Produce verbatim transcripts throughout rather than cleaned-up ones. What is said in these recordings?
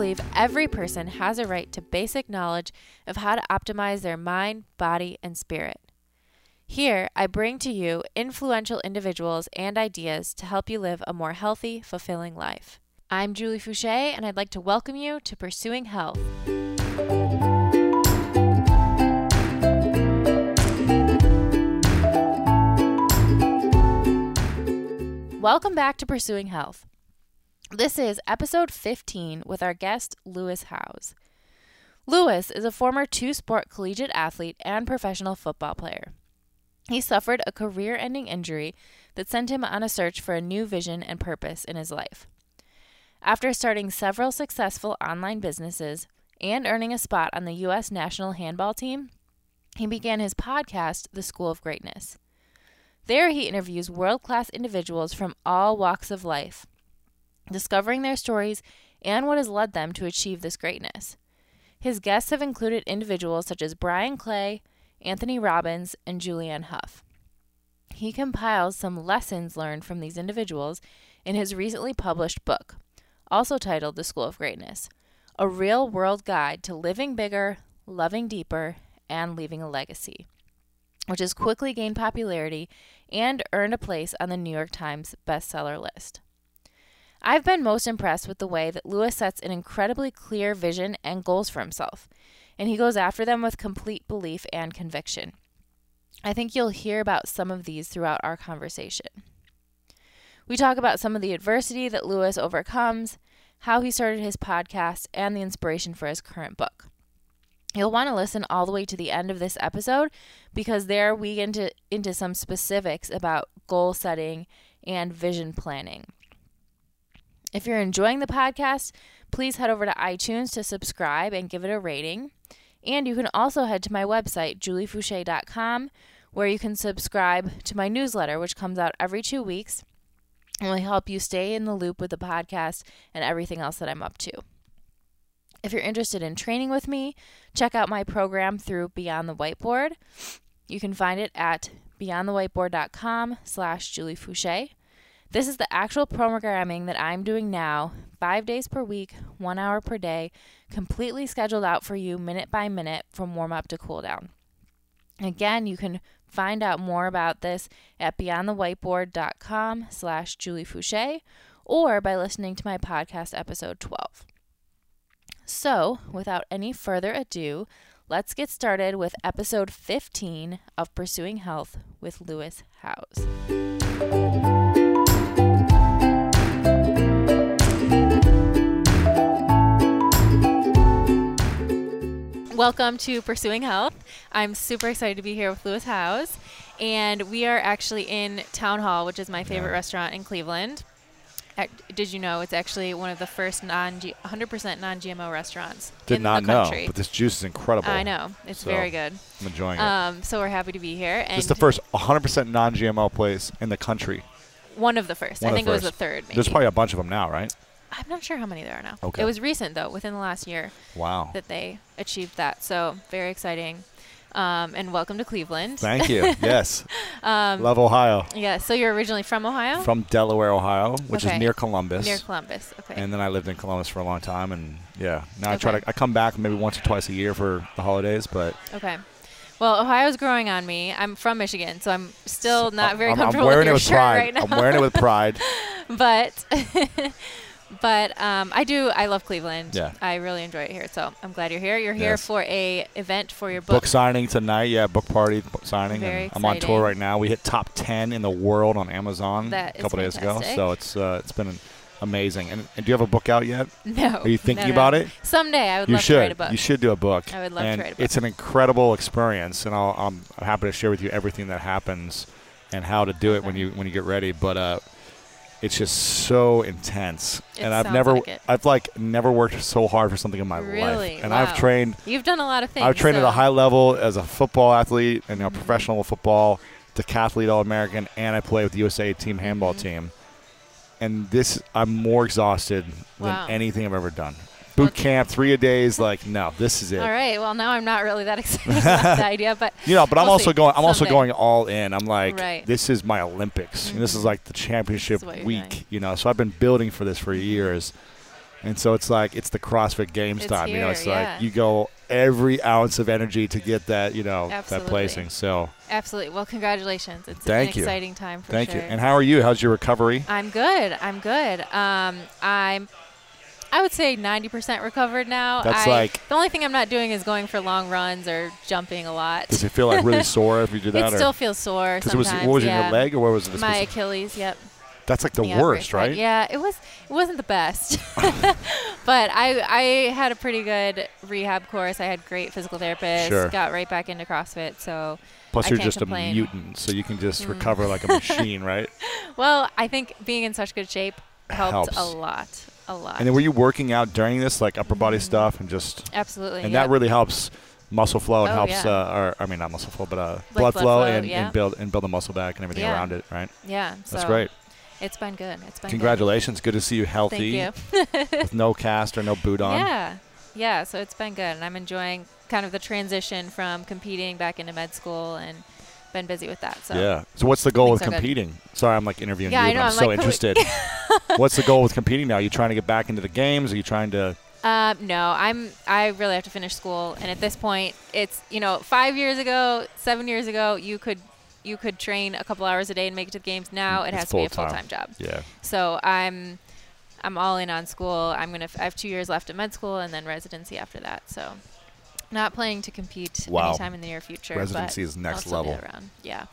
believe every person has a right to basic knowledge of how to optimize their mind, body, and spirit. Here, I bring to you influential individuals and ideas to help you live a more healthy, fulfilling life. I'm Julie Fouché, and I'd like to welcome you to Pursuing Health. Welcome back to Pursuing Health. This is episode fifteen with our guest, Lewis Howes. Lewis is a former two-sport collegiate athlete and professional football player. He suffered a career-ending injury that sent him on a search for a new vision and purpose in his life. After starting several successful online businesses and earning a spot on the U S national handball team, he began his podcast, The School of Greatness. There he interviews world-class individuals from all walks of life, discovering their stories and what has led them to achieve this greatness. His guests have included individuals such as Brian Clay, Anthony Robbins, and Julianne Hough. He compiles some lessons learned from these individuals in his recently published book, also titled The School of Greatness, a real-world guide to living bigger, loving deeper, and leaving a legacy, which has quickly gained popularity and earned a place on the New York Times bestseller list. I've been most impressed with the way that Lewis sets an incredibly clear vision and goals for himself, and he goes after them with complete belief and conviction. I think you'll hear about some of these throughout our conversation. We talk about some of the adversity that Lewis overcomes, how he started his podcast, and the inspiration for his current book. You'll want to listen all the way to the end of this episode because there we get into, into some specifics about goal setting and vision planning. If you're enjoying the podcast, please head over to iTunes to subscribe and give it a rating. And you can also head to my website, julie fouché dot com, where you can subscribe to my newsletter, which comes out every two weeks and will help you stay in the loop with the podcast and everything else that I'm up to. If you're interested in training with me, check out my program through Beyond the Whiteboard. You can find it at beyond the whiteboard dot com slash Julie Fouché. This is the actual programming that I'm doing now, five days per week, one hour per day, completely scheduled out for you minute by minute from warm up to cool down. Again, you can find out more about this at beyond the whiteboard dot com slash Julie Fouché or by listening to my podcast episode twelve. So, without any further ado, let's get started with episode fifteen of Pursuing Health with Lewis Howes. Welcome to Pursuing Health. I'm super excited to be here with Lewis Howes, and we are actually in Town Hall, which is my favorite yeah. restaurant in Cleveland. Did you know it's actually one of the first non one hundred percent non-G M O restaurants Did in not the country? know, but this juice is incredible. I know. It's so very good. I'm enjoying um, it. So we're happy to be here. And this is the first one hundred percent non-G M O place in the country. One of the first. One I think the it was the third, maybe. There's probably a bunch of them now, right? I'm not sure how many there are now. Okay. It was recent, though, within the last year. Wow. That they achieved that. So very exciting. Um, and welcome to Cleveland. Thank you. Yes. um, Love Ohio. Yeah. So you're originally from Ohio? From Delaware, Ohio, which okay. is near Columbus. Near Columbus. Okay. And then I lived in Columbus for a long time, and yeah, now okay. I try to. I come back maybe once or twice a year for the holidays, but. Okay. Well, Ohio's growing on me. I'm from Michigan, so I'm still not very I'm, comfortable I'm wearing with your it with shirt pride. right now. I'm wearing it with pride. But. But um, I do. I love Cleveland. Yeah. I really enjoy it here. So I'm glad you're here. You're here yes. for a event for your book. Book signing tonight. Yeah, book party book signing. Very and I'm on tour exciting. right now. We hit top ten in the world on Amazon That a couple is days ago. fantastic. So it's uh, it's been amazing. And, and do you have a book out yet? No. Are you thinking no, no. about it? Someday I would you love should. to write a book. You should do a book. I would love and to write a book. It's an incredible experience, and I'll, I'm happy to share with you everything that happens and how to do okay. it when you when you get ready. But uh, it's just so intense, It and I've sounds never, like it. I've like never worked so hard for something in my Really? life. And Wow. I've trained. You've done a lot of things. I've trained so. at a high level as a football athlete and you know, mm-hmm. professional football, decathlete All-American, and I play with the U S A team handball mm-hmm. team. And this, I'm more exhausted wow. than anything I've ever done. Boot camp, three a days, like no, this is it. All right. Well, now I'm not really that excited about the idea, but you know, but we'll I'm also see. going. I'm Someday. also going all in. I'm like, right. this is my Olympics. Mm-hmm. And this is like the championship This is what you're week. doing. You know, so I've been building for this for years, And so it's like it's the CrossFit Games It's time. You know, here, it's yeah. like you go every ounce of energy to get that, you know, Absolutely. that placing. So Absolutely. Well, congratulations. It's Thank an you. exciting time for thank sure. you. And how are you? How's your recovery? I'm good. I'm good. Um, I'm, I would say ninety percent recovered now. That's I, like- the only thing I'm not doing is going for long runs or jumping a lot. Does it feel like really sore if you do that? It still feels sore Because it was sometimes. what was it, yeah. your leg or what was it? My specific- Achilles. Yep. That's like the Yeah, worst, right. right? Yeah, it was. It wasn't the best, but I I had a pretty good rehab course. I had great physical therapists. Sure. Got right back into CrossFit. So Plus, I you're can't just complain. a mutant, so you can just Mm. recover like a machine, right? Well, I think being in such good shape helped Helps. a lot. A lot. And then were you working out during this, like upper body stuff, and just Absolutely. and yep. that really helps muscle flow and Oh, helps, yeah. uh, or I mean not muscle flow, but uh, blood, blood flow, flow, and, yeah. and build and build the muscle back and everything Yeah. around it, right? Yeah. That's so great. It's been good. It's been Congratulations. Good to see you healthy good. Thank you. with no cast or no boot on. Yeah. Yeah. So it's been good. And I'm enjoying kind of the transition from competing back into med school and been busy with that. So Yeah. So what's the goal with Things are good. competing? Sorry, I'm like interviewing Yeah, you, I but know, I'm, I'm so like, interested. What's the goal with competing now? Are you trying to get back into the games? Are you trying to Um, no, I'm. I really have to finish school, and at this point, it's you know, five years ago, seven years ago, you could, you could train a couple hours a day and make it to the games. Now it It's has to be a full-time. full-time job. Yeah. So I'm, I'm all in on school. I'm gonna. F- I have two years left at med school, and then residency after that. So, not planning to compete Wow. anytime in the near future. Residency but is next I'll still be level. around. Yeah.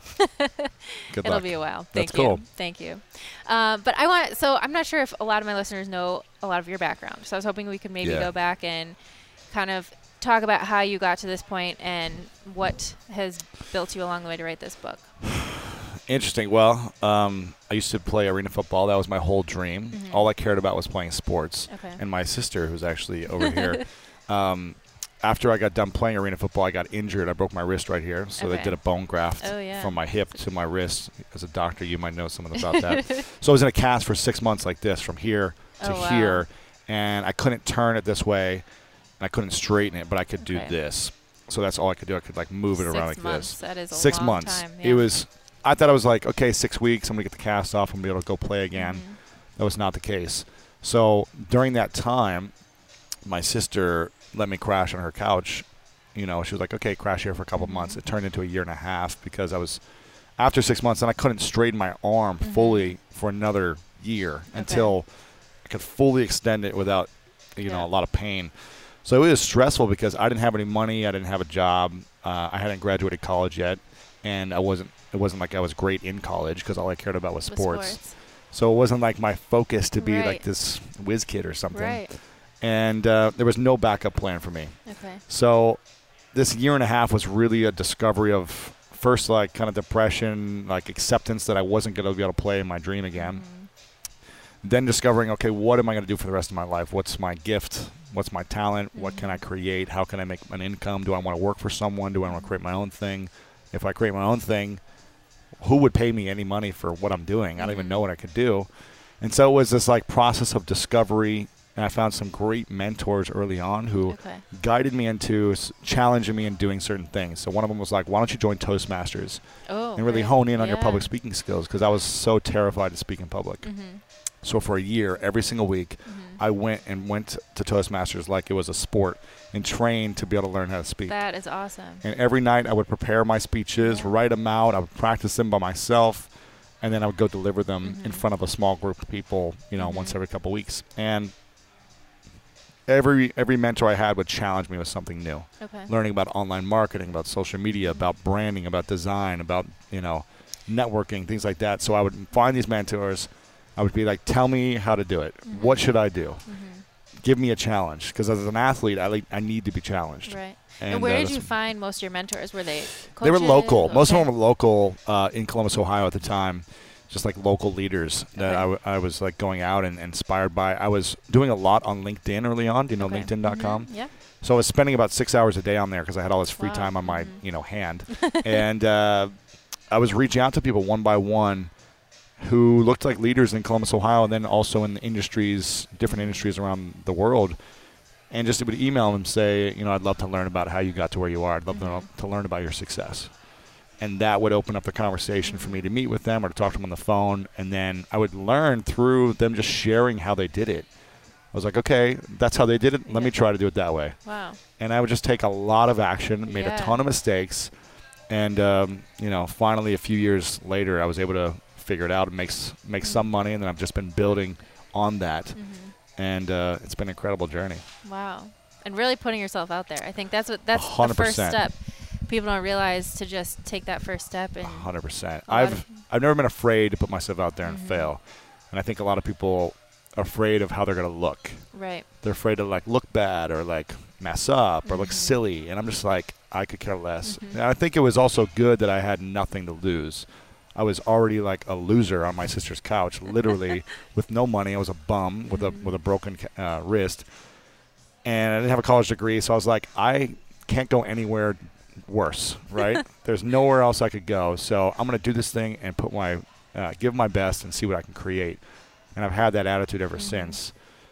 Good It'll luck. be a while. Thank That's you. cool. Thank you. Um, but I want, so I'm not sure if a lot of my listeners know a lot of your background. So I was hoping we could maybe Yeah. go back and kind of talk about how you got to this point and what has built you along the way to write this book. Interesting. Well, um, I used to play arena football. That was my whole dream. Mhm. All I cared about was playing sports. Okay. And my sister, who's actually over here, um, after I got done playing arena football, I got injured. I broke my wrist right here. So Okay. they did a bone graft Oh, yeah. from my hip to my wrist. As a doctor, you might know something about that. So I was in a cast for six months like this, from here to Oh, wow. here. And I couldn't turn it this way, and I couldn't straighten it, but I could do Okay. this. So that's all I could do. I could like move it Six around like months. this. That is a Six long months. time. It yeah. was. I thought I was like, okay, six weeks. I'm gonna get the cast off. I'm gonna be able to go play again. Mhm. That was not the case. So during that time, my sister let me crash on her couch. You know, she was like, okay, crash here for a couple Mhm. months. It turned into a year and a half because I was, after six months, and I couldn't straighten my arm Mhm. fully for another year Okay. until I could fully extend it without, you know, Yeah. a lot of pain. So it was stressful because I didn't have any money. I didn't have a job. Uh, I hadn't graduated college yet, and I wasn't. It wasn't like I was great in college because all I cared about was With sports. sports. So it wasn't like my focus to be Right. like this whiz kid or something. Right. And uh, there was no backup plan for me. Okay. So this year and a half was really a discovery of first like kind of depression, like acceptance that I wasn't going to be able to play in my dream again. Mhm. Then discovering, okay, what am I going to do for the rest of my life? What's my gift? What's my talent? What can I create? How can I make an income? Do I want to work for someone? Do I want to create my own thing? If I create my own thing, who would pay me any money for what I'm doing? I don't even Mhm. know what I could do. And so it was this like process of discovery. And I found some great mentors early on who Okay. guided me into s- challenging me in doing certain things. So one of them was like, why don't you join Toastmasters Oh. and really right. hone in on your Yeah. public speaking skills? Because I was so terrified to speak in public. Mhm. So for a year, every single week, Mhm. I went and went to Toastmasters like it was a sport and trained to be able to learn how to speak. That is awesome. And every night I would prepare my speeches, Yeah. write them out, I would practice them by myself, and then I would go deliver them in Mhm. front of a small group of people, you know, Mhm. once every couple weeks. And every every mentor I had would challenge me with something new. Okay. Learning about online marketing, about social media, about branding, about design, about, you know, networking, things like that. So I would find these mentors. I would be like, tell me how to do it. Mhm. What should I do? Mhm. Give me a challenge. Because as an athlete, I like I need to be challenged. Right. And, And, where uh, did that's- you find most of your mentors? Were they coaches? They were local. Most of Okay. them were local uh, in Columbus, Ohio at the time. Just like local leaders that Okay. I, w- I was like going out and, and inspired by. I was doing a lot on LinkedIn early on. Do you know Okay. LinkedIn dot com? Mhm. Yeah. So I was spending about six hours a day on there because I had all this free Wow. time on my Mhm. you know hand, and uh, I was reaching out to people one by one who looked like leaders in Columbus, Ohio, and then also in the industries, different industries around the world, and just would email them and say, you know, I'd love to learn about how you got to where you are. I'd love Mhm. to, to learn about your success. And that would open up the conversation for me to meet with them or to talk to them on the phone. And then I would learn through them just sharing how they did it. I was like, okay, that's how they did it. Let Yeah. me try to do it that way. Wow. And I would just take a lot of action, made Yeah. a ton of mistakes, and um, you know, finally a few years later, I was able to figure it out and make s- make some money, and then I've just been building on that, Mm-hmm. and uh, it's been an incredible journey. Wow. And really putting yourself out there. I think that's what that's A the hundred first percent. step. People don't realize to just take that first step and hundred percent. a lot I've of- I've never been afraid to put myself out there and Mhm. fail, and I think a lot of people are afraid of how they're gonna look. right. They're afraid to like look bad or like mess up or look Mhm. silly, and I'm just like, I could care less. Mhm. And I think it was also good that I had nothing to lose. I was already like a loser on my sister's couch, literally with no money. I was a bum with a Mhm. with a broken ca- uh, wrist, and I didn't have a college degree, so I was like, I can't go anywhere worse, right? There's nowhere else I could go, so I'm gonna do this thing and put my uh, give my best and see what I can create. And I've had that attitude ever Mhm. since,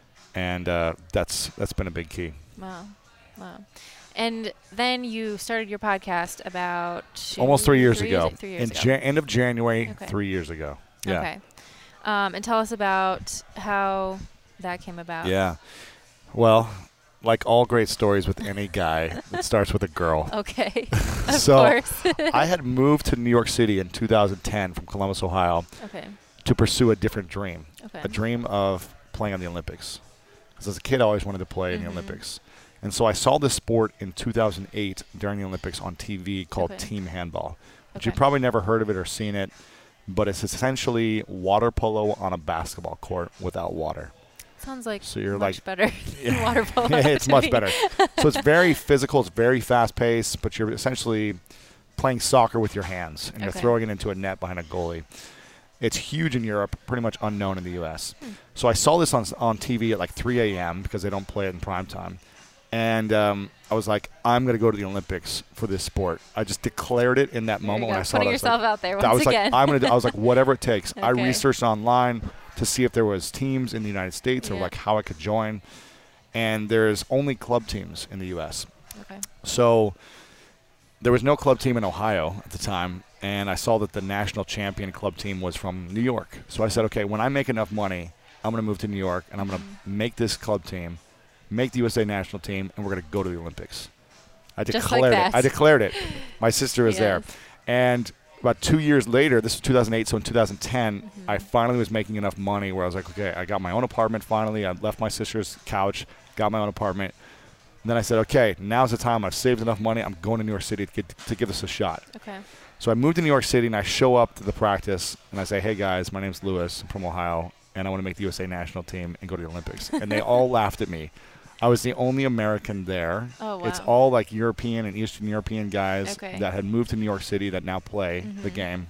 and uh, that's that's been a big key. Wow. Wow. And then you started your podcast about two, Almost three years three ago, Years, three years in ago. Jan- end of January, Okay. three years ago. Yeah. Okay. Um, and tell us about how that came about. Yeah. Well, like all great stories with any guy, it starts with a girl. Okay. of So, course. I had moved to New York City in two thousand ten from Columbus, Ohio, okay. to pursue a different dream, Okay. a dream of playing on the Olympics. Because as a kid, I always wanted to play in Mhm. the Olympics. And so I saw this sport in two thousand eight during the Olympics on T V called Okay. team handball, which Okay. you've probably never heard of it or seen it, but it's essentially water polo on a basketball court without water. Sounds like So you're much like, better than water polo. it's to much me. better. So it's very physical. It's very fast paced, but you're essentially playing soccer with your hands, and you're Okay. throwing it into a net behind a goalie. It's huge in Europe, pretty much unknown in the U S. Hmm. So I saw this on s- on T V at like three a.m. because they don't play it in prime time. And um, I was like, I'm going to go to the Olympics for this sport. I just declared it in that There moment you when go. I saw Putting it. I was yourself like, out there I once was again. like, I'm gonna. Do, I was like, whatever it takes. I Okay. researched online to see if there was teams in the United States or Yeah. like how I could join. And there's only club teams in the U S. Okay. So there was no club team in Ohio at the time, and I saw that the national champion club team was from New York. So I said, okay, when I make enough money, I'm going to move to New York, and I'm going Mhm. to make this club team, make the U S A national team, and we're going to go to the Olympics. I Just like declared that. it. I declared it. My sister was there. Yes. And about two years later, this was two thousand eight, so in two thousand ten, Mhm. I finally was making enough money where I was like, okay, I got my own apartment finally. I left my sister's couch, got my own apartment. And then I said, okay, now's the time. I've saved enough money. I'm going to New York City to, get, to give this a shot. Okay. So I moved to New York City, and I show up to the practice, and I say, hey, guys, my name's Lewis. I'm from Ohio, and I want to make the U S A national team and go to the Olympics. And they all laughed at me. I was the only American there. Oh, wow. It's all like European and Eastern European guys Okay. that had moved to New York City that now play the Mhm. game.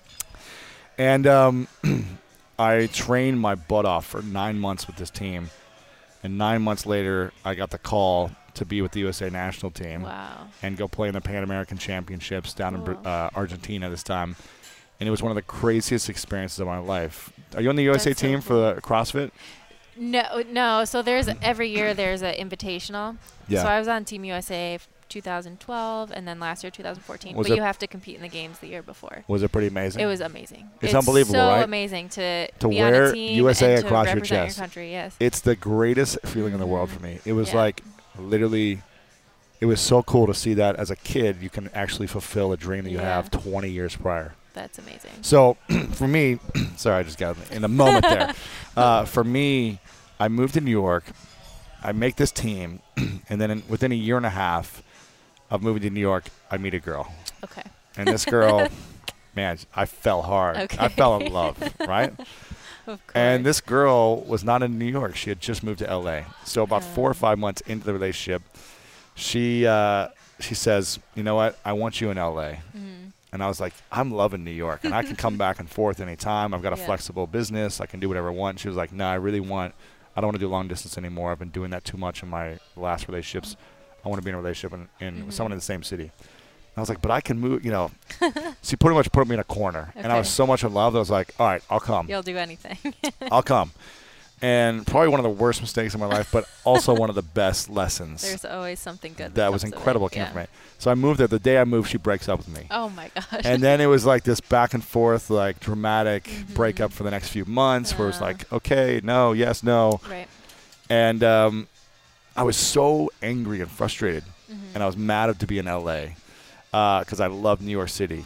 And um, I trained my butt off for nine months with this team. And nine months later, I got the call to be with the U S A national team Wow. and go play in the Pan American Championships down in Cool. Br- uh, Argentina this time. And it was one of the craziest experiences of my life. Are you on the U S A That's so team for the CrossFit? No, no. So there's every year there's an invitational. Yeah. So I was on Team U S A f- two thousand twelve, and then last year two thousand fourteen. Was but it- you have to compete in the games the year before. Was it pretty amazing? It was amazing. It's unbelievable, so right? amazing to, To be on wear a team U S A and to across your represent chest. your country. Yes. It's the greatest feeling in the world Mhm. for me. It was Yeah. like literally, it was so cool to see that as a kid you can actually fulfill a dream that you Yeah. have twenty years prior. That's amazing. So for me, sorry, I just got in a moment there. Uh, for me, I moved to New York. I make this team, and then in, within a year and a half of moving to New York, I meet a girl. Okay. And this girl, man, I fell hard. I Okay. fell in love, right? Of course. And this girl was not in New York. She had just moved to L A. So about four or Oh. five months into the relationship, she uh, she says, you know what? I want you in L A. Mm. And I was like, I'm loving New York, and I can come back and forth anytime. I've got a Yeah. flexible business. I can do whatever I want. She was like, no, I really want, I don't want to do long distance anymore. I've been doing that too much in my last relationships. I want to be in a relationship in, in Mhm. with someone in the same city. And I was like, but I can move, you know. She pretty much put me in a corner. And I was Okay. so much in love that I was like, all right, I'll come. You'll do anything. I'll come. And probably one of the worst mistakes in my life, but also one of the best lessons. There's always something good. that was comes of it. incredible came Yeah. from it. So I moved there. The day I moved, she breaks up with me. Oh my gosh. And then it was like this back and forth, like dramatic Mhm. breakup for the next few months where it was Uh. like, okay, no, yes, no. right. And um, I was so angry and frustrated, Mm-hmm. and I was mad to be in L A because uh, I love New York City.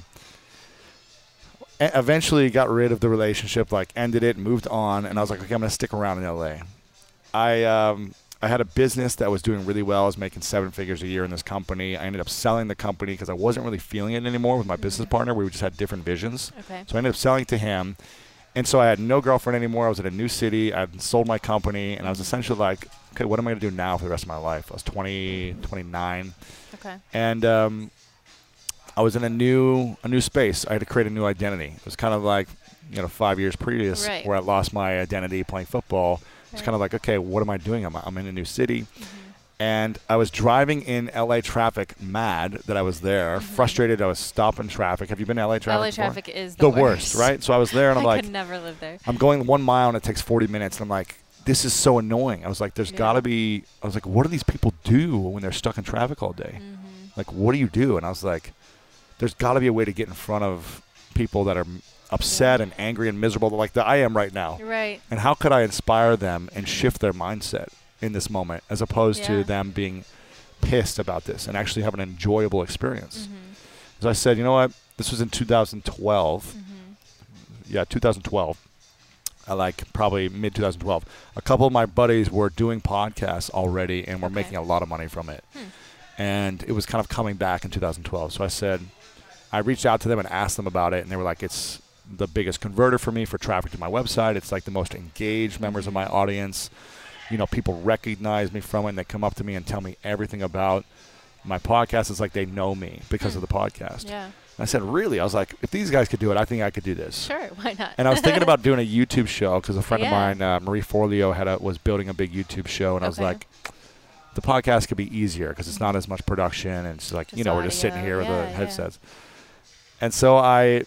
E- eventually got rid of the relationship, like ended it, moved on, and I was like, okay, I'm going to stick around in L A. I um, I had a business that was doing really well. I was making seven figures a year in this company. I ended up selling the company because I wasn't really feeling it anymore with my mm-hmm. business partner. We just had different visions. Okay. So I ended up selling to him. And so I had no girlfriend anymore. I was in a new city. I had sold my company. And I was essentially like, okay, what am I going to do now for the rest of my life? I was twenty, twenty-nine. Okay. And um, I was in a new a new space. I had to create a new identity. It was kind of like, you know, five years previous right. where I lost my identity playing football. It's kind of like, okay, what am I doing? I'm, I'm in a new city. Mm-hmm. And I was driving in L A traffic, mad that I was there, mm-hmm. frustrated. I was stopping traffic. Have you been to L A traffic L A before? traffic is the, the worst. worst, right? So I was there, and I'm I like, could never live there. I'm going one mile, and it takes forty minutes. And I'm like, this is so annoying. I was like, there's yeah. got to be, I was like, what do these people do when they're stuck in traffic all day? Mm-hmm. Like, what do you do? And I was like, there's got to be a way to get in front of people that are upset yeah. and angry and miserable like that I am right now. Right. And how could I inspire them and shift their mindset in this moment as opposed yeah. to them being pissed about this and actually have an enjoyable experience? Mm-hmm. So I said, you know what? This was in two thousand twelve. Mm-hmm. Yeah, two thousand twelve. I like probably mid twenty twelve. A couple of my buddies were doing podcasts already and were okay. making a lot of money from it. Hmm. And it was kind of coming back in two thousand twelve. So I said, I reached out to them and asked them about it, and they were like, it's the biggest converter for me for traffic to my website. It's like the most engaged members of my audience. You know, people recognize me from it, and they come up to me and tell me everything about my podcast. It's like they know me because mm. of the podcast. Yeah. And I said, really? I was like, if these guys could do it, I think I could do this. Sure, why not? And I was thinking about doing a YouTube show because a friend yeah. of mine, uh, Marie Forleo, had a, was building a big YouTube show, and okay. I was like, the podcast could be easier because it's not as much production, and it's like, just you know, audio. we're just sitting here yeah, with the yeah. headsets. And so I,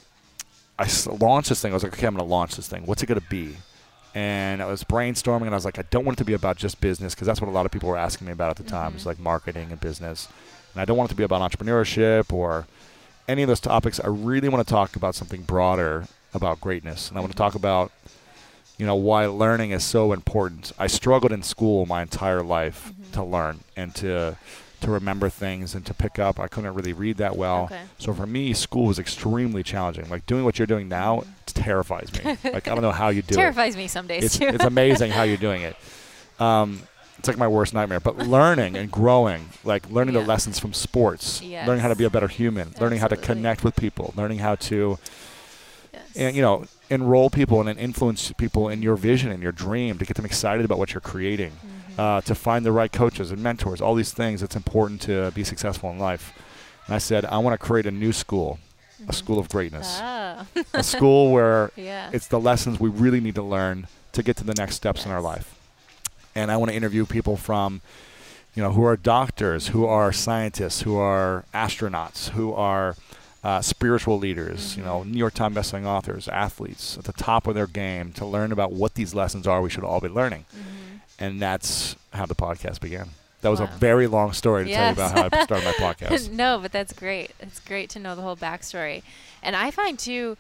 I s- launched this thing. I was like, okay, I'm going to launch this thing. What's it going to be? And I was brainstorming, and I was like, I don't want it to be about just business because that's what a lot of people were asking me about at the time. Mm-hmm. It's like marketing and business. And I don't want it to be about entrepreneurship or any of those topics. I really want to talk about something broader about greatness. And I want to talk about, you know, why learning is so important. I struggled in school my entire life mm-hmm. to learn and to to remember things and to pick up. I couldn't really read that well. Okay. So for me, school was extremely challenging. Like doing what you're doing now, mm-hmm. it terrifies me. Like I don't know how you do terrifies it. Terrifies me some days it's, too. It's amazing how you're doing it. Um, it's like my worst nightmare. But learning and growing, like learning yeah. the lessons from sports, yes. learning how to be a better human, Absolutely. learning how to connect with people, learning how to, yes. and, you know, enroll people and then influence people in your vision and your dream to get them excited about what you're creating. Mm-hmm. Uh, to find the right coaches and mentors, all these things, it's important to be successful in life. And I said, I want to create a new school, mm-hmm. a school of greatness, oh. a school where yeah. it's the lessons we really need to learn to get to the next steps yes. in our life. And I want to interview people from, you know, who are doctors, who are scientists, who are astronauts, who are uh, spiritual leaders, mm-hmm. you know, New York Times bestselling authors, athletes at the top of their game to learn about what these lessons are we should all be learning. Mm-hmm. And that's how the podcast began. That was wow. a very long story to yes. tell you about how I started my podcast. No, but that's great. It's great to know the whole backstory. And I find, too,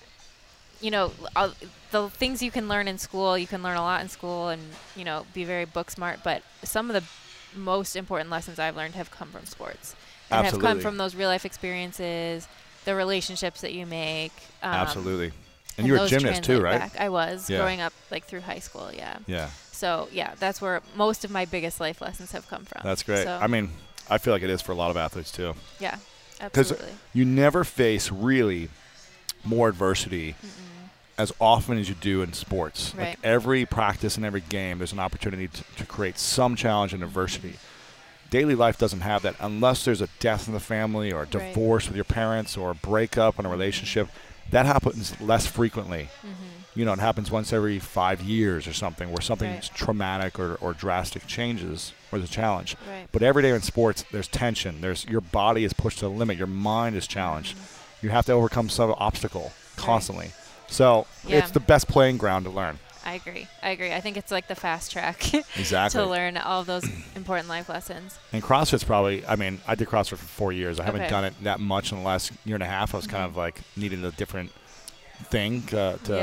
you know, uh, the things you can learn in school, you can learn a lot in school and, you know, be very book smart. But some of the most important lessons I've learned have come from sports. And Absolutely. have come from those real-life experiences, the relationships that you make. Um, Absolutely. And, and you were a gymnast, too, right? Back. I was, yeah. growing up, like, through high school, yeah. Yeah. So, yeah, that's where most of my biggest life lessons have come from. That's great. So I mean, I feel like it is for a lot of athletes, too. Yeah, absolutely. Because you never face really more adversity Mm-mm. as often as you do in sports. Right. Like every practice and every game, there's an opportunity to, to create some challenge and adversity. Daily life doesn't have that unless there's a death in the family or a divorce right. with your parents or a breakup in a relationship. That happens less frequently. Mm-hmm. You know, it happens once every five years or something where something right. traumatic or, or drastic changes or there's a challenge. Right. But every day in sports, there's tension. There's your body is pushed to the limit. Your mind is challenged. Mm-hmm. You have to overcome some obstacle constantly. Right. So yeah. it's the best playing ground to learn. I agree. I agree. I think it's like the fast track exactly. to learn all of those important life lessons. And CrossFit's probably, I mean, I did CrossFit for four years. I okay. haven't done it that much in the last year and a half. I was mm-hmm. kind of like needing a different thing uh, to yeah.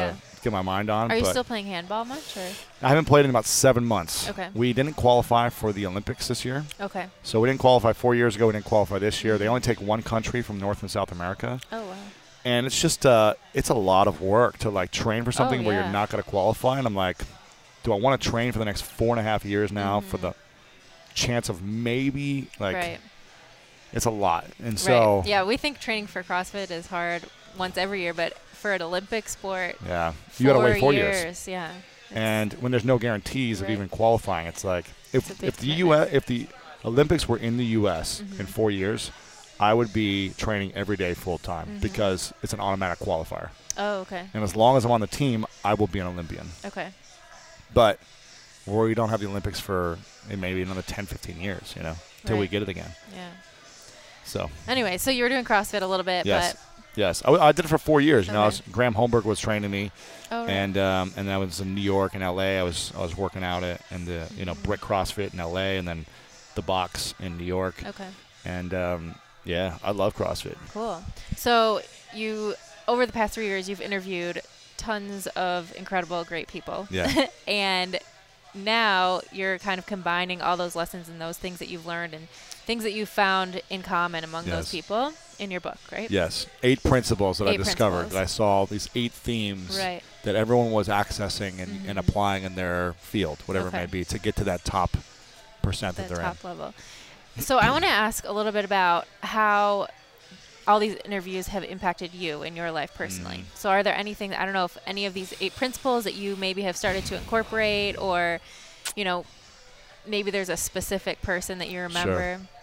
get my mind on. Are you but still playing handball much? Or? I haven't played in about seven months. Okay. We didn't qualify for the Olympics this year. Okay. So we didn't qualify four years ago. We didn't qualify this year. They only take one country from North and South America. Oh, wow. And it's just uh, it's a lot of work to like train for something Oh, where yeah. you're not going to qualify. And I'm like, do I want to train for the next four and a half years now mm-hmm. for the chance of maybe like right. it's a lot. And so right. yeah, we think training for CrossFit is hard once every year, but for an Olympic sport, yeah, you got to wait four years. years. Yeah. And when there's no guarantees right. of even qualifying, it's like if it's a if the commitment. U S if the Olympics were in the U S mm-hmm. in four years, I would be training every day full time mm-hmm. because it's an automatic qualifier. Oh, okay. And as long as I'm on the team, I will be an Olympian. Okay. But we don't have the Olympics for eh, maybe another ten, fifteen years, you know, until right. we get it again. Yeah. So. Anyway, so you were doing CrossFit a little bit, yes. but. Yes. I, w- I did it for four years. You okay. know, I was, Graham Holmberg was training me. Oh, right. And um, and I was in New York and L A. I was I was working out at and the you know Brick CrossFit in L A and then the Box in New York. Okay. And um, yeah, I love CrossFit. Cool. So you over the past three years, you've interviewed tons of incredible, great people. Yeah. And now you're kind of combining all those lessons and those things that you've learned and things that you found in common among yes. those people in your book, right? Yes. Eight principles that eight I discovered. principles. That I saw these eight themes right. that everyone was accessing and, mm-hmm. and applying in their field, whatever okay. it may be, to get to that top percent that that they're top in. level. So I want to ask a little bit about how all these interviews have impacted you in your life personally. Mm. So are there anything, I don't know if any of these eight principles that you maybe have started to incorporate or, you know, maybe there's a specific person that you remember. Sure.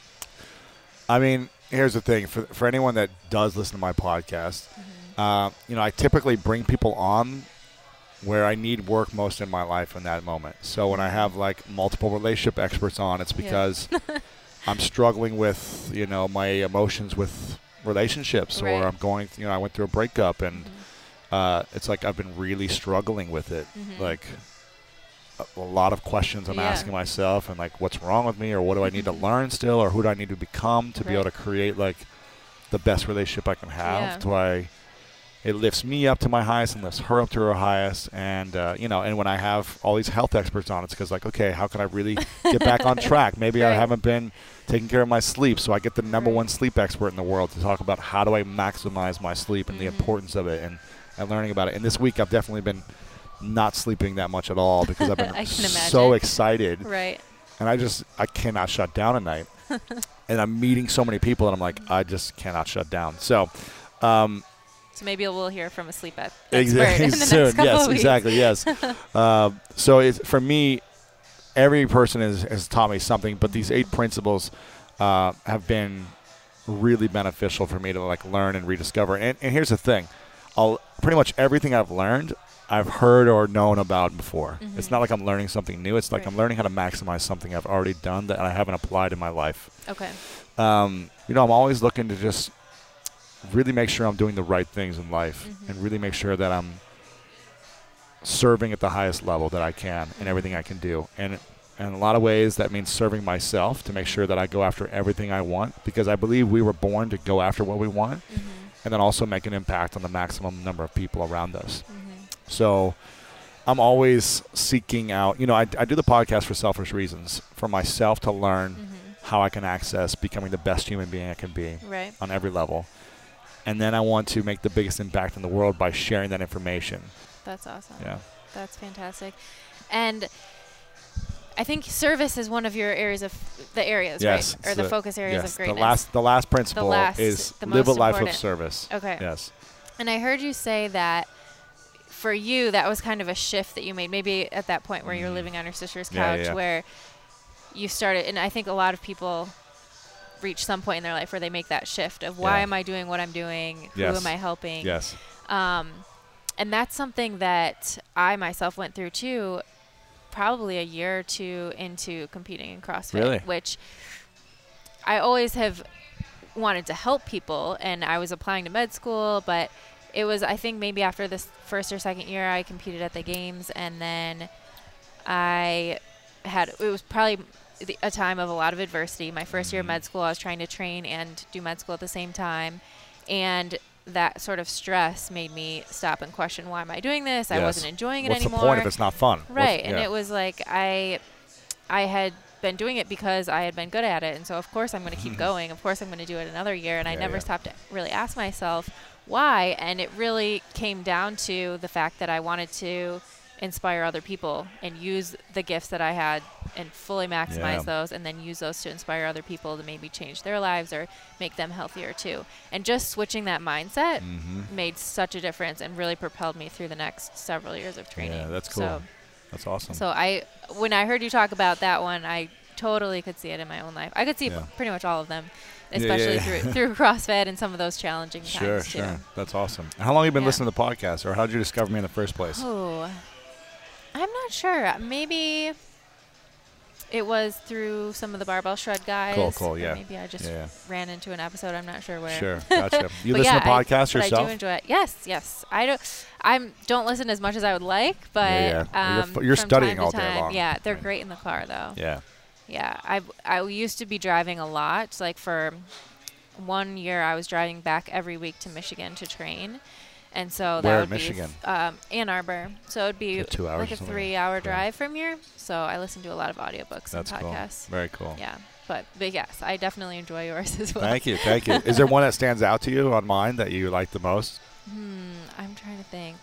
I mean, here's the thing. For for anyone that does listen to my podcast, mm-hmm. uh, you know, I typically bring people on where I need work most in my life in that moment. So when I have like multiple relationship experts on, it's because yeah. I'm struggling with, you know, my emotions with relationships right. or I'm going, you know, I went through a breakup and mm-hmm. uh, it's like I've been really struggling with it. Mm-hmm. Like a, a lot of questions I'm yeah. asking myself and like what's wrong with me or what do I need mm-hmm. to learn still or who do I need to become to right. be able to create like the best relationship I can have. Yeah. Do I... It lifts me up to my highest and lifts her up to her highest. And, uh, you know, and when I have all these health experts on, it's because, like, okay, how can I really get back on track? Maybe right. I haven't been taking care of my sleep, so I get the number right. one sleep expert in the world to talk about how do I maximize my sleep and mm-hmm. the importance of it and, and learning about it. And this week I've definitely been not sleeping that much at all because I've been so excited. Right. And I just, I cannot shut down at night. And I'm meeting so many people, and I'm like, I just cannot shut down. So, um, So maybe we'll hear from a sleep expert exactly. in the Soon. next couple Yes, of weeks. exactly. Yes. uh, so it's, for me, every person has, has taught me something, but these eight principles uh, have been really beneficial for me to like learn and rediscover. And, and here's the thing: I'll pretty much everything I've learned, I've heard or known about before. Mm-hmm. It's not like I'm learning something new. It's like right. I'm learning how to maximize something I've already done that I haven't applied in my life. Okay. Um, you know, I'm always looking to just really make sure I'm doing the right things in life mm-hmm. and really make sure that I'm serving at the highest level that I can in everything I can do. And, and in a lot of ways, that means serving myself to make sure that I go after everything I want because I believe we were born to go after what we want mm-hmm. and then also make an impact on the maximum number of people around us. Mm-hmm. So I'm always seeking out, you know, I, I do the podcast for selfish reasons, for myself to learn mm-hmm. how I can access becoming the best human being I can be right. on every level. And then I want to make the biggest impact in the world by sharing that information. That's awesome. Yeah. That's fantastic. And I think service is one of your areas of the areas, yes, right? Or the, the focus areas yes, of greatness. The last, the last principle the last, is the live a most life important. of service. Okay. Yes. And I heard you say that for you, that was kind of a shift that you made, maybe at that point where mm. you were living on your sister's couch, yeah, yeah, yeah. where you started, and I think a lot of people reach some point in their life where they make that shift of why yeah. am I doing what I'm doing? Yes. Who am I helping? Yes. Um, and that's something that I myself went through too, probably a year or two into competing in CrossFit, really? Which I always have wanted to help people, and I was applying to med school, but it was, I think maybe after this first or second year I competed at the games, and then I had, it was probably the, a time of a lot of adversity. My first year of med school, I was trying to train and do med school at the same time, and that sort of stress made me stop and question, why am I doing this? I Yes. wasn't enjoying it What's anymore. the point if it's not fun? Right. What's, And yeah. it was like I I had been doing it because I had been good at it. And so, of course, I'm going to keep going. Of course, I'm going to do it another year. And I Yeah, never yeah. stopped to really ask myself why. And it really came down to the fact that I wanted to inspire other people and use the gifts that I had and fully maximize Yeah. those, and then use those to inspire other people to maybe change their lives or make them healthier too. And just switching that mindset Mm-hmm. made such a difference and really propelled me through the next several years of training. Yeah, that's cool. So, That's awesome. so I, when I heard you talk about that one, I totally could see it in my own life. I could see Yeah. p- pretty much all of them, Yeah, especially yeah, yeah. through through CrossFit and some of those challenging Sure, times sure. too. That's awesome. How long have you been Yeah. listening to the podcast, or how did you discover me in the first place? Oh, I'm not sure. Maybe it was through some of the barbell shred guys. Cool, cool, or yeah. Maybe I just Yeah, yeah. ran into an episode. I'm not sure where. Sure, gotcha. You But listen yeah, to podcasts I, but yourself? I do enjoy it. Yes, yes. I don't. I'm don't listen as much as I would like, but Yeah, yeah. You're um, f- you're from studying time to all day time, long. Yeah, they're Right. great in the car though. Yeah. Yeah, I I used to be driving a lot. Like for one year, I was driving back every week to Michigan to train, and so that Where in would Michigan? be um, Ann Arbor. So it'd be Is it two hours like a or something? three-hour Cool. drive from here. So I listened to a lot of audiobooks That's and cool. podcasts. Very cool. Yeah, but but yes, I definitely enjoy yours as well. Thank you, thank you. Is there one that stands out to you on mine that you like the most? Hmm, I'm trying to think.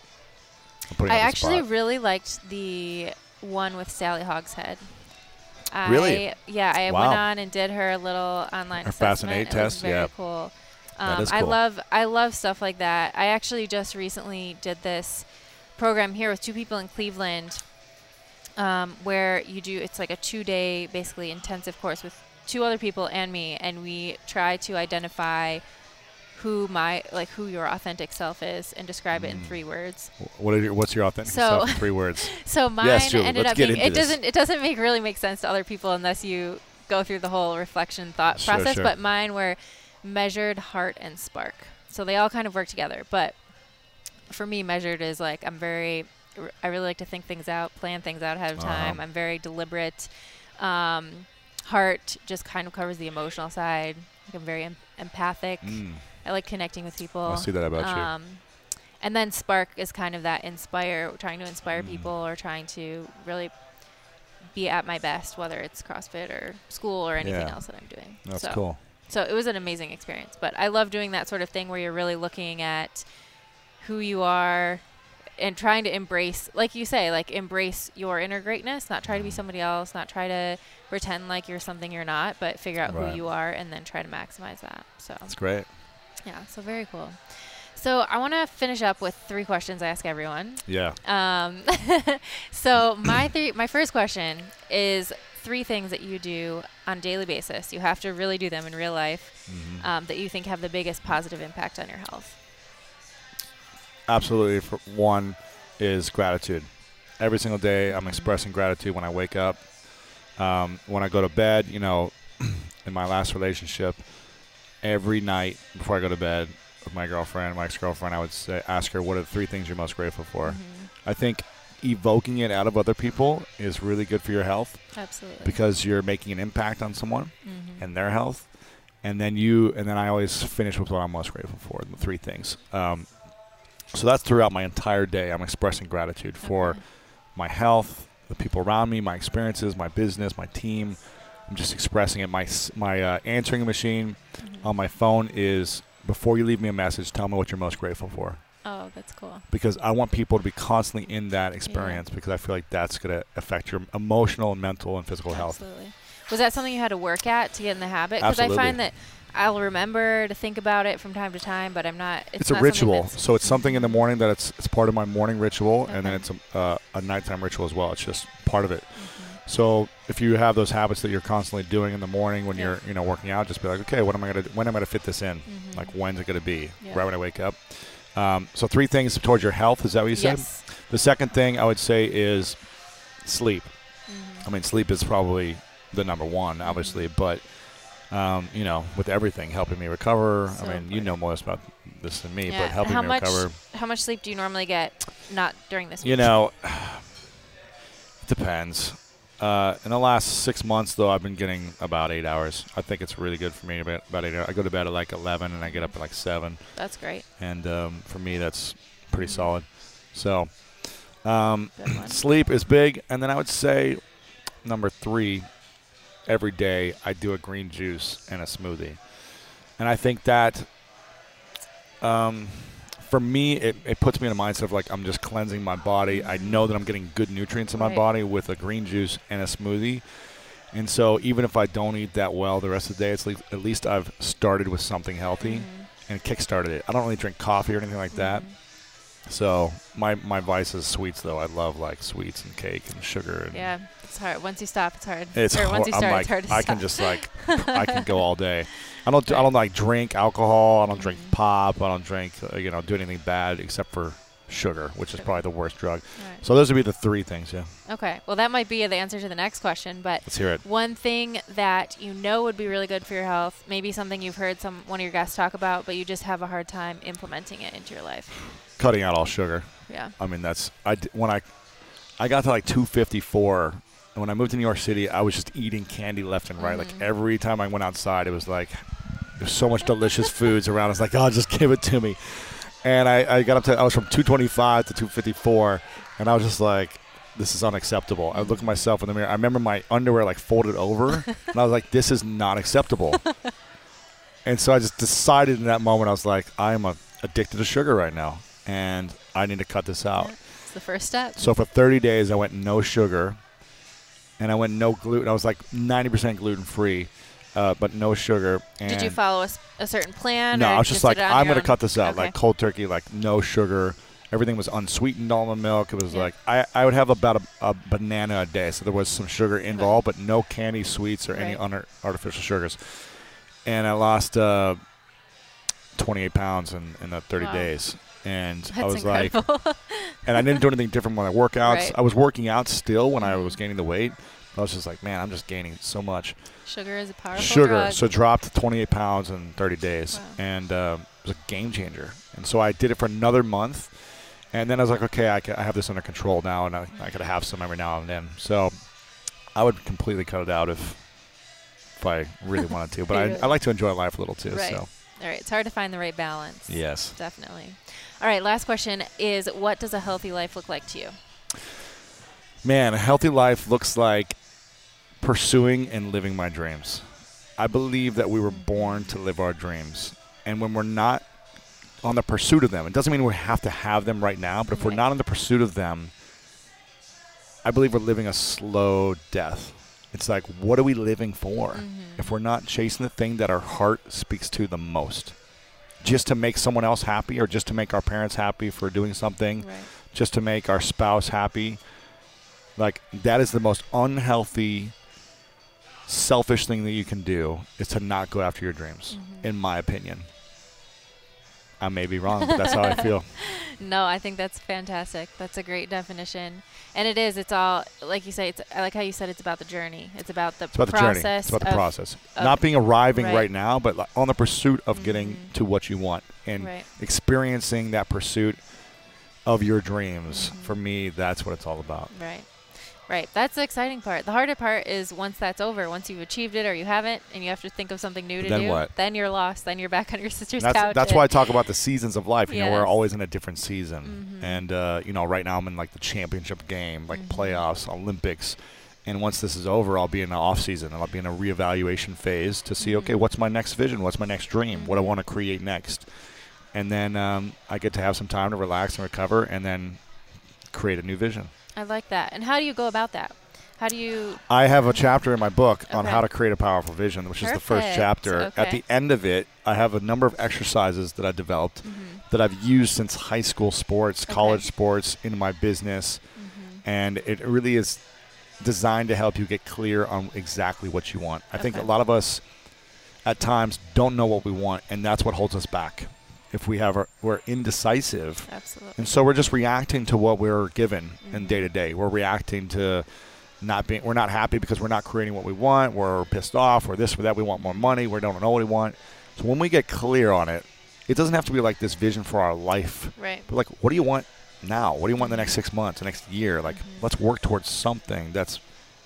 I'm putting I you on the actually spot. really liked the one with Sally Hogshead. I, Really? Yeah, I Wow. went on and did her little online Her Fascinate assessment. It was test, very yeah. cool. That Um, is I cool. love I love stuff like that. I actually just recently did this program here with two people in Cleveland, um, where you do it's like a two-day basically intensive course with two other people and me, and we try to identify who my like who your authentic self is and describe it in Mm. three words. What are your, what's your authentic So- self in three words? So mine Yes, Julie, ended let's up get being into it this. doesn't it doesn't make really make sense to other people unless you go through the whole reflection thought Sure, process. sure. But mine were measured, heart, and spark. So they all kind of work together. But for me, measured is like I'm very I really like to think things out, plan things out ahead of Uh-huh. time. I'm very deliberate. Um, heart just kind of covers the emotional side. Like I'm very em- empathic. Mm. I like connecting with people. I see that about you. um, And then spark is kind of that inspire, trying to inspire Mm. people or trying to really be at my best, whether it's CrossFit or school or anything Yeah. else that I'm doing. That's so, cool. So it was an amazing experience. But I love doing that sort of thing where you're really looking at who you are and trying to embrace, like you say, like embrace your inner greatness, not try to be Mm. somebody else, not try to pretend like you're something you're not, but figure out Right. who you are and then try to maximize that. So That's great. yeah, so very cool. So I want to finish up with three questions I ask everyone. Yeah. Um, so my three, my first question is three things that you do on a daily basis. You have to really do them in real life Mhm. um, that you think have the biggest positive impact on your health. Absolutely. For one is gratitude. Every single day, I'm expressing gratitude when I wake up. Um, when I go to bed, you know, in my last relationship, every night before I go to bed with my girlfriend, my ex-girlfriend, I would say, ask her, what are the three things you're most grateful for? Mhm. I think evoking it out of other people is really good for your health Absolutely. because you're making an impact on someone Mhm. and their health. And then you, and then I always finish with what I'm most grateful for, the three things. Um, so that's throughout my entire day. I'm expressing gratitude for Okay. my health, the people around me, my experiences, my business, my team. I'm just expressing it. My s- my uh, answering machine Mhm. on my phone is, before you leave me a message, tell me what you're most grateful for. Oh, that's cool. Because I want people to be constantly in that experience because I feel like that's going to affect your emotional and mental and physical health. Absolutely. Was that something you had to work at to get in the habit? Because I Absolutely. find that I'll remember to think about it from time to time, but I'm not. It's, It's, a not something ritual. that's- So it's something in the morning that it's it's part of my morning ritual, and then Okay. it's a, uh, a nighttime ritual as well. It's just part of it. Mhm. So if you have those habits that you're constantly doing in the morning when Yeah. you're you know working out, just be like, okay, what am I gonna do? When am I gonna fit this in? Mhm. Like when's it gonna be? Yeah. Right when I wake up. Um, so three things towards your health. Is that what you said? Yes. The second thing I would say is sleep. Mhm. I mean, sleep is probably the number one, obviously, but um, you know, with everything helping me recover. So I mean, you important. know more about this than me, Yeah. but helping How me much? recover. How much sleep do you normally get? Not during this. You week? know, it depends. Uh, in the last six months, though, I've been getting about eight hours. I think it's really good for me. About, about eight hours. I go to bed at like eleven, and I get up at like seven. That's great. And um, for me, that's pretty solid. So um, Good one. sleep is big. And then I would say number three, every day I do a green juice and a smoothie. And I think that um, for me, it, it puts me in a mindset of like I'm just cleansing my body. I know that I'm getting good nutrients in my Right. body with a green juice and a smoothie. And so even if I don't eat that well the rest of the day, it's like at least I've started with something healthy Mm-hmm. and kickstarted it. I don't really drink coffee or anything like that. So my, my vice is sweets, though. I love like sweets and cake and sugar. And Yeah, it's hard. Once you stop, it's hard. It's or hor- once you I'm start, like, it's hard to I stop. can just like I can go all day. I don't I don't like drink alcohol. I don't drink Mhm. pop. I don't drink uh, you know do anything bad except for sugar, which is Sugar. probably the worst drug. All right. So those would be the three things. Yeah, Okay. Well, that might be the answer to the next question, but let's hear it. one thing that you know would be really good for your health, maybe something you've heard some one of your guests talk about, but you just have a hard time implementing it into your life. Cutting out all sugar. Yeah. I mean that's I d- when I I got to like two fifty-four. And when I moved to New York City, I was just eating candy left and right. Mhm. Like every time I went outside, it was like there's so much delicious foods around. I was like, oh, just give it to me. And I, I got up to I was from two twenty-five to two fifty-four, and I was just like, this is unacceptable. I looked at myself in the mirror. I remember my underwear like folded over, and I was like, this is not acceptable. And so I just decided in that moment, I was like, I am a, addicted to sugar right now, and I need to cut this out. It's the first step. So for thirty days, I went no sugar, and I went no gluten. I was like ninety percent gluten free, uh, but no sugar. And Did you follow a, s- a certain plan? no, or I was just like, did it on I'm your going to own? cut this out. Okay. Like cold turkey, like no sugar. Everything was unsweetened almond milk. It was Yeah. like I, I would have about a, a banana a day, so there was some sugar involved, but no candy sweets or any Right. un- artificial sugars. And I lost uh, twenty-eight pounds in, in the thirty Wow. days. And That's I was like, incredible. and I didn't do anything different when I workouts. Right. I was working out still when I Mhm. was gaining the weight. I was just like, man, I'm just gaining so much Sugar is a powerful sugar. drug. So dropped twenty-eight pounds in thirty days, Wow. and uh, it was a game changer. And so I did it for another month, and then I was like, okay, I, ca- I have this under control now, and I, I could have some every now and then. So I would completely cut it out if if I really wanted to. But I, Really? I like to enjoy life a little too. Right. So All right. It's hard to find the right balance. yes. Definitely. All right. Last question is, what does a healthy life look like to you? Man, a healthy life looks like pursuing and living my dreams. I believe that we were born to live our dreams. And when we're not on the pursuit of them, it doesn't mean we have to have them right now, but if we're Right. not in the pursuit of them, I believe we're living a slow death. It's like, what are we living for Mhm. if we're not chasing the thing that our heart speaks to the most? Just to make someone else happy, or just to make our parents happy for doing something, Right. just to make our spouse happy. Like, that is the most unhealthy, selfish thing that you can do, is to not go after your dreams, Mhm. in my opinion. I may be wrong, but that's how I feel. No, I think that's fantastic. That's a great definition. And it is. It's all, like you say, it's, I like how you said it's about the journey. It's about the It's about the process. journey. It's about the of- process. of- Not being arriving right. right, now, but like on the pursuit of getting Mhm. to what you want and Right. experiencing that pursuit of your dreams. Mhm. For me, that's what it's all about. Right. Right. That's the exciting part. The harder part is once that's over, once you've achieved it or you haven't, and you have to think of something new to Then do, what? then you're lost. Then you're back on your sister's That's, couch. that's and- why I talk about the seasons of life. You know, we're Yes. always in a different season. Mhm. And, uh, you know, right now I'm in like the championship game, like Mhm. playoffs, Olympics. And once this is over, I'll be in the off season, and I'll be in a reevaluation phase to see, Mhm. okay, what's my next vision? What's my next dream? What I Mhm. want to create next? And then um, I get to have some time to relax and recover, and then create a new vision. I like that. And how do you go about that? How do you? I have a chapter in my book on Okay. how to create a powerful vision, which is the first Perfect. chapter. At Okay. the end of it, I have a number of exercises that I developed Mhm. that I've used since high school sports, Okay. college sports, in my business. Mhm. And it really is designed to help you get clear on exactly what you want. I think Okay. a lot of us at times don't know what we want, and that's what holds us back. If we have our, we're indecisive, Absolutely. and so we're just reacting to what we're given in Mhm. day to day. We're reacting to not being, we're not happy because we're not creating what we want. We're pissed off, or this or that. We want more money. We don't know what we want. So when we get clear on it, it doesn't have to be like this vision for our life. Right. But like, what do you want now? What do you want in the next six months, the next year? Like, Mhm. let's work towards something that's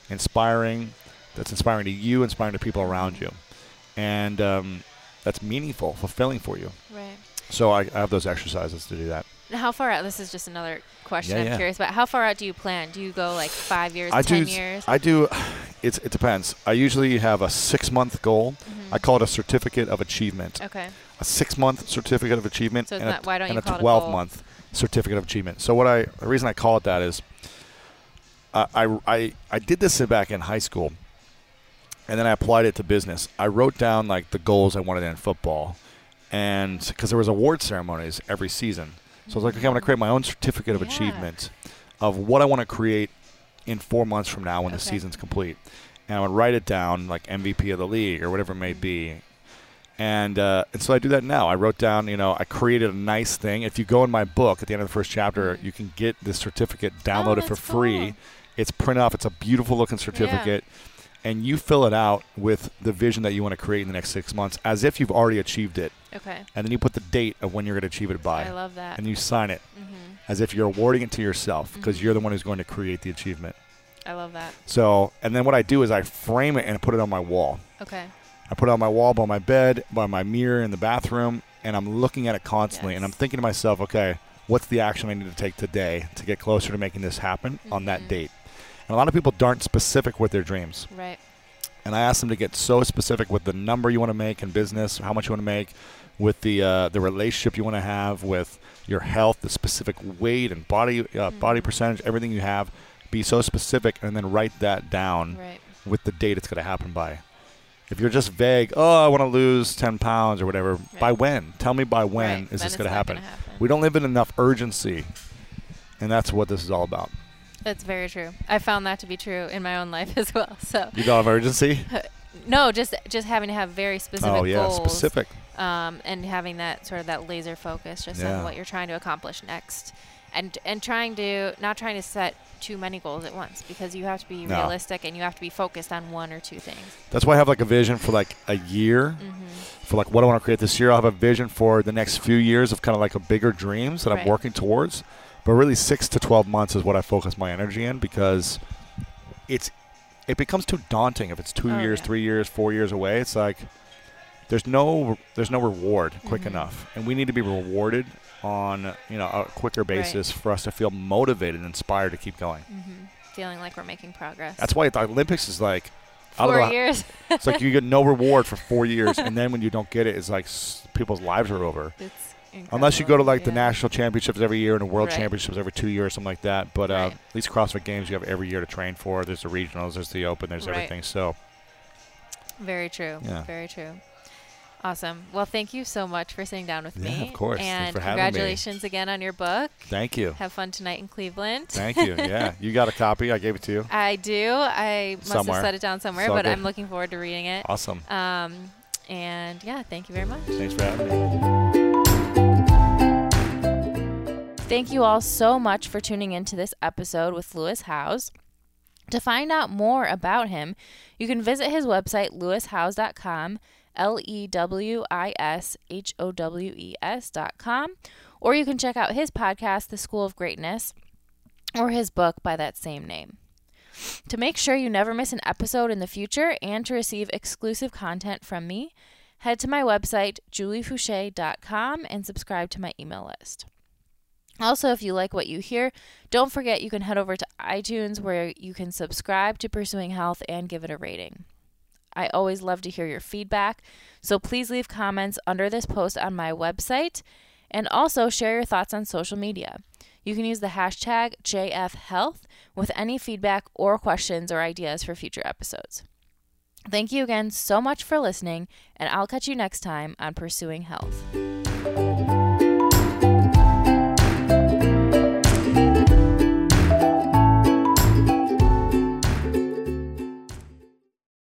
inspiring, that's inspiring to you, inspiring to people around you. And um, that's meaningful, fulfilling for you. Right. So I, I have those exercises to do that. How far out? This is just another question Yeah, I'm yeah. curious about. How far out do you plan? Do you go like five years, I ten do, years? I do. It's, it depends. I usually have a six-month goal. Mm-hmm. I call it a certificate of achievement. Okay. A six-month certificate of achievement So it's and, not- a, why don't and you a call it a twelve-month certificate of achievement. So what I the reason I call it that is uh, I, I, I did this back in high school, and then I applied it to business. I wrote down like the goals I wanted in football, and because there was award ceremonies every season. So I was like, okay, I'm going to create my own certificate of Yeah. achievement of what I want to create in four months from now when the Okay. season's complete. And I would write it down, like M V P of the league or whatever it may be. And, uh, and so I do that now. I wrote down, you know, I created a nice thing. If you go in my book at the end of the first chapter, Mhm. you can get this certificate Oh, downloaded for that's free. cool. It's print off. It's a beautiful looking certificate. And you fill it out with the vision that you want to create in the next six months as if you've already achieved it. Okay. And then you put the date of when you're going to achieve it by. I love that. And you sign it Mm-hmm. as if you're awarding it to yourself because Mhm. you're the one who's going to create the achievement. I love that. So, and then what I do is I frame it and put it on my wall. Okay. I put it on my wall, by my bed, by my mirror in the bathroom, and I'm looking at it constantly. And I'm Yes. thinking to myself, okay, what's the action I need to take today to get closer to making this happen on that Mhm. date? And a lot of people aren't specific with their dreams. Right. And I ask them to get so specific with the number you want to make in business, how much you want to make, with the uh, the relationship you want to have, with your health, the specific weight and body uh, body Mhm. percentage, everything you have. Be so specific, and then write that down Right. with the date it's going to happen by. If you're just vague, oh, I want to lose ten pounds or whatever, Right. by when? Tell me by when Right. is Then this it's going to not happen? gonna happen. We don't live in enough urgency, and that's what this is all about. That's very true. I found that to be true in my own life as well. So You don't have urgency? no, just just having to have very specific Oh, yeah, goals. specific. Um, and having that sort of that laser focus just Yeah. on what you're trying to accomplish next, and and trying to not trying to set too many goals at once, because you have to be No. realistic and you have to be focused on one or two things. That's why I have like a vision for like a year, Mm-hmm. for like what I want to create this year. I'll have a vision for the next few years of kind of like a bigger dreams that I'm Right. working towards. But really six to twelve months is what I focus my energy in, because it's it becomes too daunting if it's two Oh, years, yeah. three years, four years away. It's like there's no there's no reward quick Mhm. enough, and we need to be rewarded on you know a quicker basis for us to feel motivated and inspired to keep going. Mm-hmm. Feeling like we're making progress. That's why the Olympics is like I don't Four know how- years. it's like you get no reward for four years, and then when you don't get it, it's like s- people's lives are over. It's Unless you go to incredible, like the yeah. national championships every year and the world Right. championships every two years, something like that. But uh, Right. at least CrossFit Games you have every year to train for. There's the regionals, there's the open, there's Right. everything. So Very true. Yeah. Very true. Awesome. Well, thank you so much for sitting down with Yeah, me. of course. Thanks And for having me. congratulations again on your book. thank you. Have fun tonight in Cleveland. Thank you. Yeah. You got a copy. I gave it to you. I do. I must Somewhere. have set it down somewhere, It's all but good. I'm looking forward to reading it. Awesome. Um, and yeah, thank you very much. Thanks for having me. Thank you all so much for tuning into this episode with Lewis Howes. To find out more about him, you can visit his website, lewis howes dot com, L E W I S H O W E S dot com, or you can check out his podcast, The School of Greatness, or his book by that same name. To make sure you never miss an episode in the future and to receive exclusive content from me, head to my website, julie fouché dot com, and subscribe to my email list. Also, if you like what you hear, don't forget you can head over to iTunes where you can subscribe to Pursuing Health and give it a rating. I always love to hear your feedback, so please leave comments under this post on my website, and also share your thoughts on social media. You can use the hashtag J F Health with any feedback or questions or ideas for future episodes. Thank you again so much for listening, and I'll catch you next time on Pursuing Health.